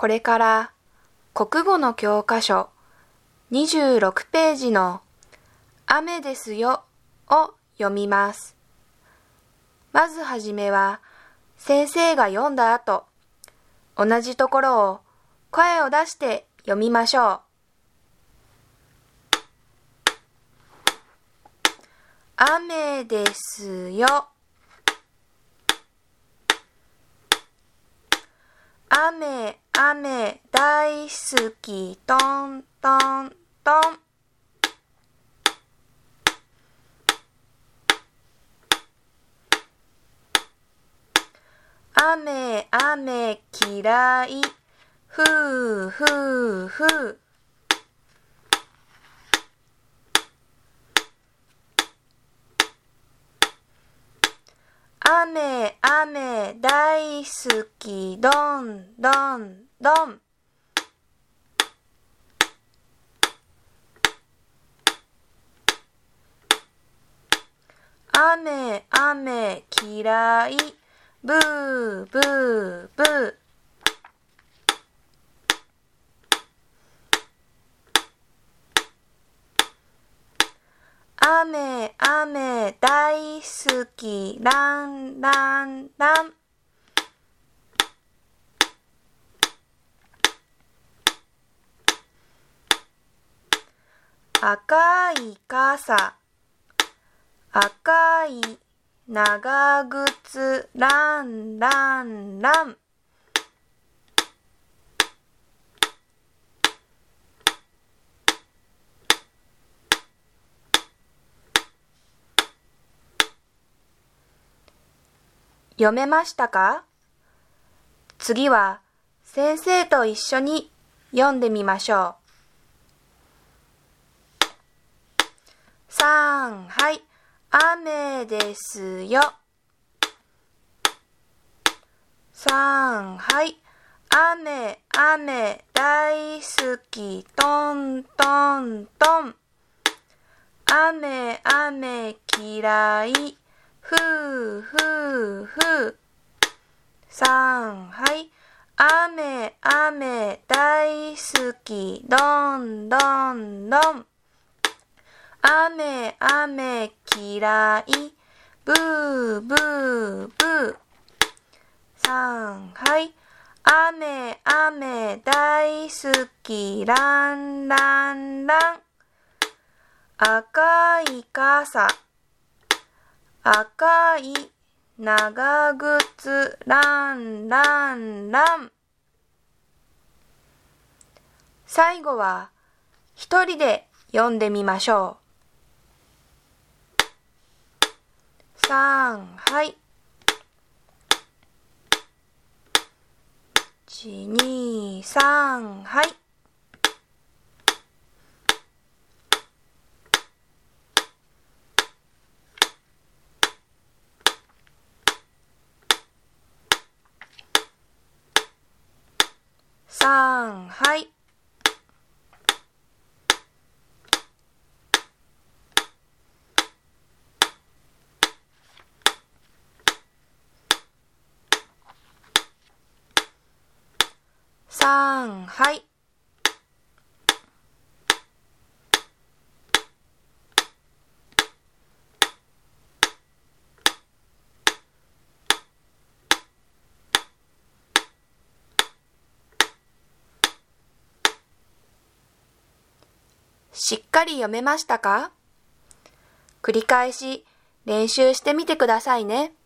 これから国語の教科書26ページの雨ですよを読みます。まずはじめは先生が読んだ後、同じところを声を出して読みましょう。雨ですよ。雨、雨、大好き、トントントン。雨、雨、嫌い、ふうふうふう。雨、雨、大好き、どんどんどん。雨、雨、嫌い、ブーブーブー。雨、雨、大好き、ランランラン。赤い傘、赤い長靴、ランランラン。読めましたか？次は先生と一緒に読んでみましょう。はい、雨ですよ。はい、雨、雨、大好き、トントントン。雨、雨、嫌い、ふうふうふう。はい、雨、雨、大好き、どんどんどん。雨、雨、嫌い、ブーブーブー。はい、雨、雨、大好き、ランランラン。赤い傘、赤い長靴、ランランラン。最後は一人で読んでみましょう。はい。1、2、3、はい。はい。はい。しっかり読めましたか？繰り返し練習してみてくださいね。